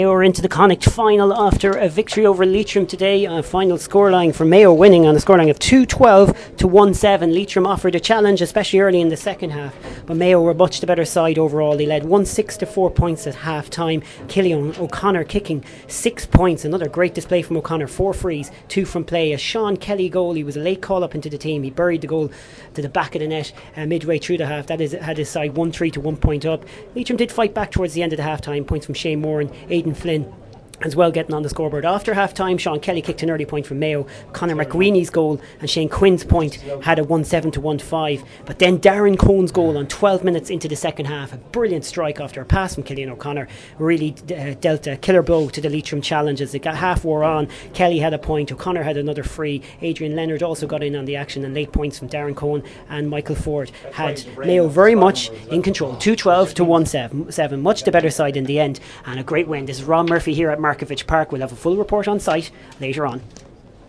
We're into the Connacht final after a victory over Leitrim today. Final scoreline for Mayo winning on a scoreline of 2-12 to 1-7. Leitrim offered a challenge, especially early in the second half, but Mayo were much the better side overall. They led 1-6 to 4 points at half time. Cillian O'Connor kicking 6 points. Another great display from O'Connor. 4 frees, 2 from play. A Sean Kelly goal. He was a late call up into the team. He buried the goal to the back of the net midway through the half. That had his side 1-3 to 1 point up. Leitrim did fight back towards the end of the half time. Points from Shane Moore and Aidan Flynn as well getting on the scoreboard. After half time, Sean Kelly kicked an early point from Mayo. Conor McWeeney's goal and Shane Quinn's point had a 1-7 to 1-5. But then Darren Cohn's goal on 12 minutes into the second half, a brilliant strike after a pass from Cillian O'Connor, really dealt a killer blow to the Leitrim challenge. As it got half wore on, Kelly had a point, O'Connor had another free, Adrian Leonard also got in on the action, and late points from Darren Cohn and Michael Ford had Mayo very much in control. 2-12 to 1-7, much the better side in the end, and a great win. This is Ron Murphy here at Markievicz Park. We'll have a full report on site later on.